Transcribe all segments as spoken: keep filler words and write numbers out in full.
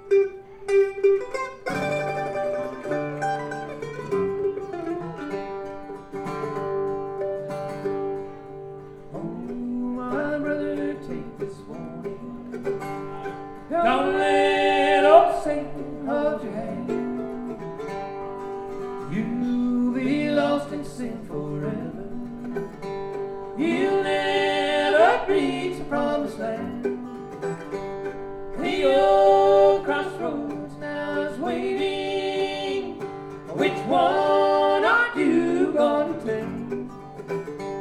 Don't let old Satan hold your hand. You'll be lost in sin forever. You'll never reach the promised land. The old crossroads now is waiting. Which one are you going to take?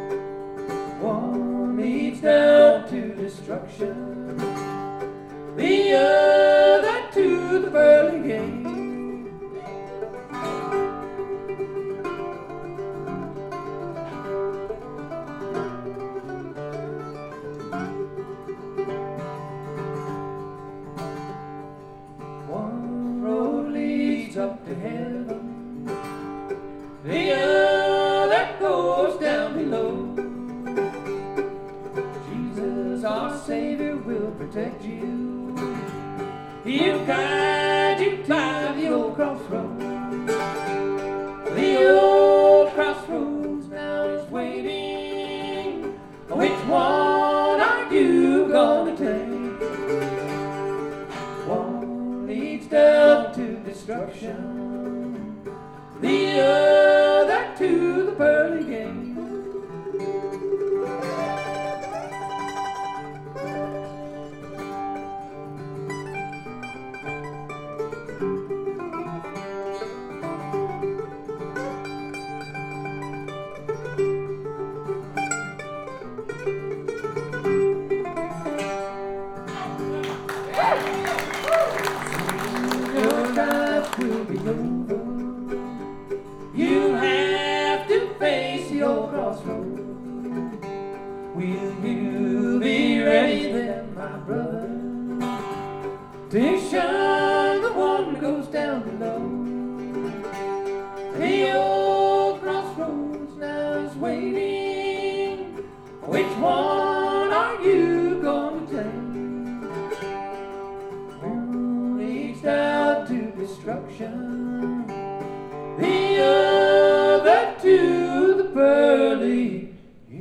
One leads down to destruction, the other to the pearly gate. One road leads up to heaven, the other goes down below. Jesus, our Savior, will protect you. He'll guide you to the old crossroads. The old crossroads now is waiting. Which one are you gonna take? One leads down to destruction, the other to the pearly gate. Will be over. You have to face the old crossroads. Will you be ready then, my brother, to shun the one that goes down below? The old crossroads now is waiting. Which one are you going to take? One leads down to destruction, the other to the pearly gate.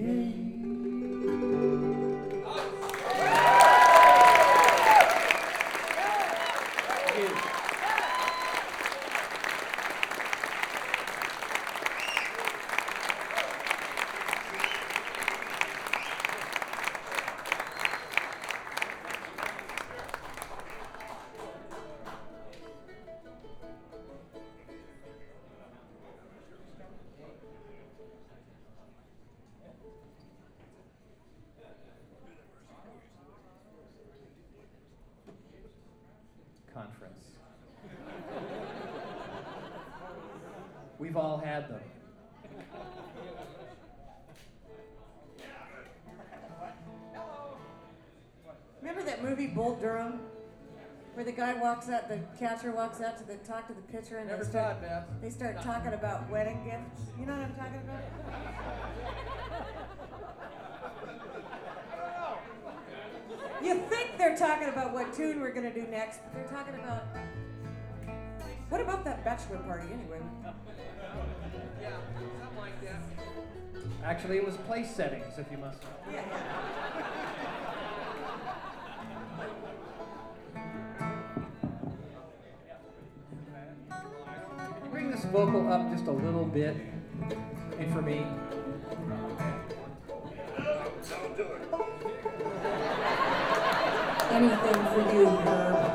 Conference. We've all had them. Remember that movie Bull Durham, where the guy walks out, the catcher walks out to the talk to the pitcher, and Never they saw start it, Beth. they start talking about wedding gifts. You know what I'm talking about? You think they're talking about what tune we're gonna do next, but they're talking about what about that bachelor party anyway? Yeah, something like that. Actually, it was place settings, if you must know. Yeah. Can you bring this vocal up just a little bit? And for me. Anything for you, Herb.